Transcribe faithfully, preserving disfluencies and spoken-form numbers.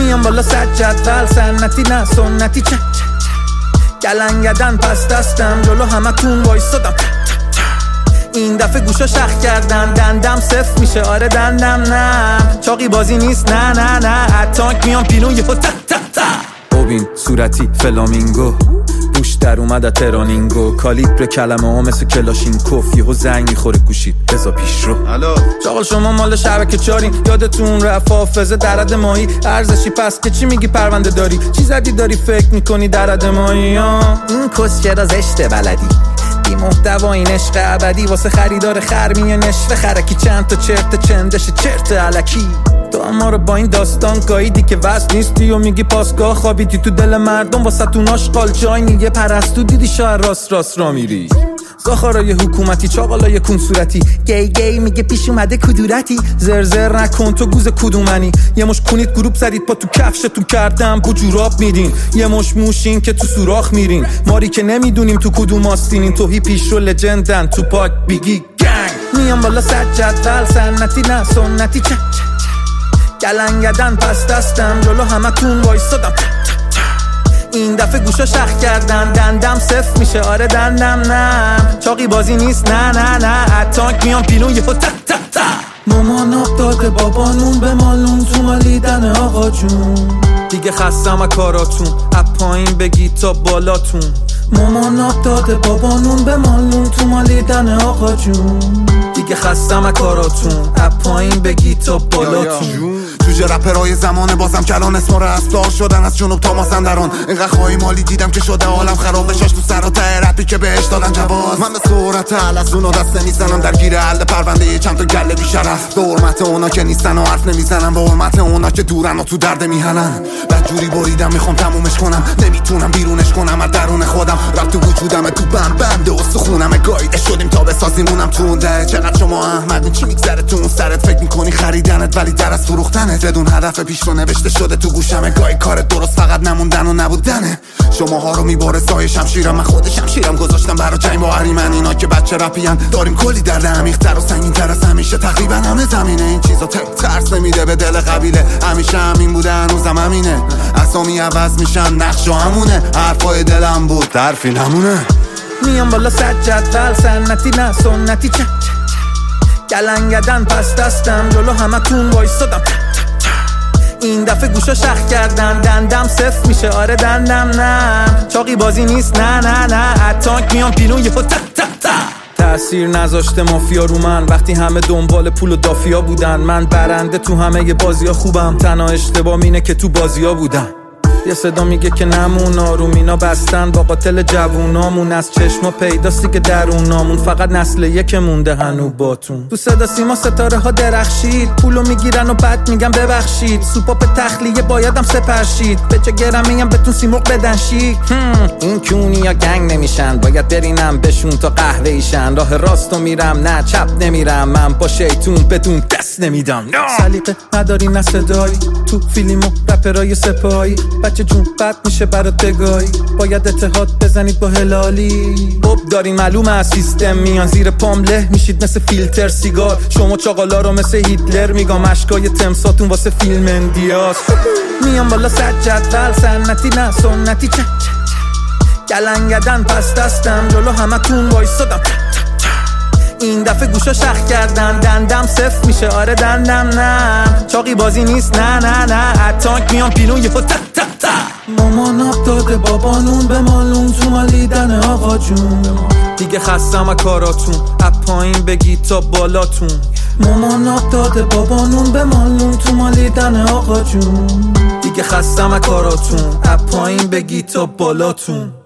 میام بالا صد جدول سنتی نه سنتی چه گلنگدن پس دستم جلو همتون وایستادم این دفعه گوشا شخ کردن دندم صفر میشه آره دندم نه چاقی بازی نیست نه نه نه اتانک میام پیلون یه تا تا تا ببین صورتی فلامینگو بوش در اومد ترانینگو کالیبر کلمه ها مثل کلاشینکوف یهو زنگ میخوره گوشید بزا پیش رو چاقل شما مال شبکه چارین یادتون رفت حافظه درد ماهی ارزشی پس که چی میگی پرونده داری چی زدی داری فکر میکنی درد ماهی ها این کس چرا زشته بلدی بی محتوا این عشق ابدی واسه خریدار خرمی نشوه خرکی چند تا چرت چندش چرت الکی تو اما رو با این داستان گاییدی که واسه نیستی و میگی پاسگاه خوابیدی تو دل مردم واسه تون آشغال جای یه پرستو دیدی شاید راست راست را میری زاخارای حکومتی چاقالای کون صورتی گی گی میگه پیش اومده کدورتی زرزر نکن تو گوز کدومنی یه مش کنید گروپ زدید پا تو کفشتون کردم بو جوراب میدین یه مش موشین که تو سوراخ میرین ماری که نمیدونیم تو کدوم آستینین تو هی پیش رو لجندن تو پاک بیگی گنگ میام بالا صد جدول سنتی نه سنتی چه گلنگدن پس دستم جلو همتون وایستادم این دفعه گوشا شخ کردن دندم صفر میشه آره دندم نه چاقی بازی نیست نه نه نه اتانک میام پیلون یه تا تا تا مامان آب داده بابا نون به مالون تو مالیدن آقا جون دیگه خستم از کاراتون از پایین بگی تا بالاتون مامان آب داده بابا نون به مالون تو مالیدن آقا جون دیگه خستم از کاراتون از پایین بگی تا بالاتون جوجه رپرهای زمانه بازم کلان اسمار اصلاح شدن از جنوب تا مازندران اینقدر خواهی مالی دیدم که شده عالم خراب شاش تو سر و ته رپی که بهش دادن جواز من به صورت حلزون و دست میزنم در گیر حل پرونده چند تا گله بیشرف به حرمت اونا که نیستن و حرف نمیزنم به حرمت اونا که دورن و تو درد میهنن بدجوری بریدم میخوام تمومش کنم نمیتونم بیرونش کنم از درون خودم رفت تو وجودم تو بند بند استخونم گاییده شدیم تا بسازیمونم تو ده چقدر شما احمدین چی میگذره تو اون سرت فکر میکنی خریدنت ولی در از فروختنت بدون هدف پیش رو نوشته شده تو گوشم گاهی کار درست فقط نموندن و نبودنه شماها رو میباره سایه شمشیرم من خود شمشیرم گذاشتم برا جنگ با اهریمن اینا که بچه رپیان داریم کلی درد عمیق‌تر و سنگین‌تر از همیشه تقریبا همه زمینه این چیزا ترس نمیده به دل قبیله همیشه همین بوده هنوزم همینه اسامی عوض میشن نقشا همونه حرفای دلم بود حرفی نمونه میام بالا صد جدول سنتی نه سنتی چه گلنگدن پس دستم جلو همتون وایستادم این دفعه گوشا شخ کردن دندم صفر میشه آره دندم نه چاقی بازی نیست نه نه نه اتانک میام پیلون یه تا تا تا تأثیر نذاشته مافیا رو من وقتی همه دنبال پول و دافیا بودن من برنده تو همه ی بازیا خوبم تنها اشتباه اینه که تو بازیا بودم یه صدا میگه که نمون آرومینا بستن با قاتل جوونامون از چشما پیداستی که درونامون فقط نسل یک مونده هنو باتون تو صدا سیما ستاره ها درخشید پولو میگیرن و بعد میگم ببخشید سوپاپ تخلیه بایدم سپرشید به چه گرم میگم بهتون سیمرغ بدن شیک این کونی یا گنگ نمیشن باید برینم بهشون تا قهوه ایشن راه راستو میرم نه چپ نمیرم من با شیطون بدون دست نمیدم سلیقه نداری نه صدایی تو فیلم و رپرای سپاهی بچه جون بد میشه برات بگاهی باید اتحاد بزنید با هلالی بب دارین معلومه از سیستم میان زیر پام له میشید مثل فیلتر سیگار شما چاقالا رو مثل هیتلر میگم اشکای تمساتون واسه فیلم اندیاس میام بالا صد جدول سنتی نه سنتی چه گلنگدن پس دستم جلو همتون وایستادم این دفعه گوشا شخ کردن دندم صفر میشه آره دندم نه چاقی بازی نیست نه نه نه اتانک میام پیلون یه تا تا تا مامان آب داده بابا نون به مالون تو مالیدن آقا جون دیگه خستم از کاراتون از پایین بگی تا بالاتون مامان آب داده بابا نون به مالون تو مالیدن آقا جون دیگه خستم از کاراتون از پایین بگی تا بالاتون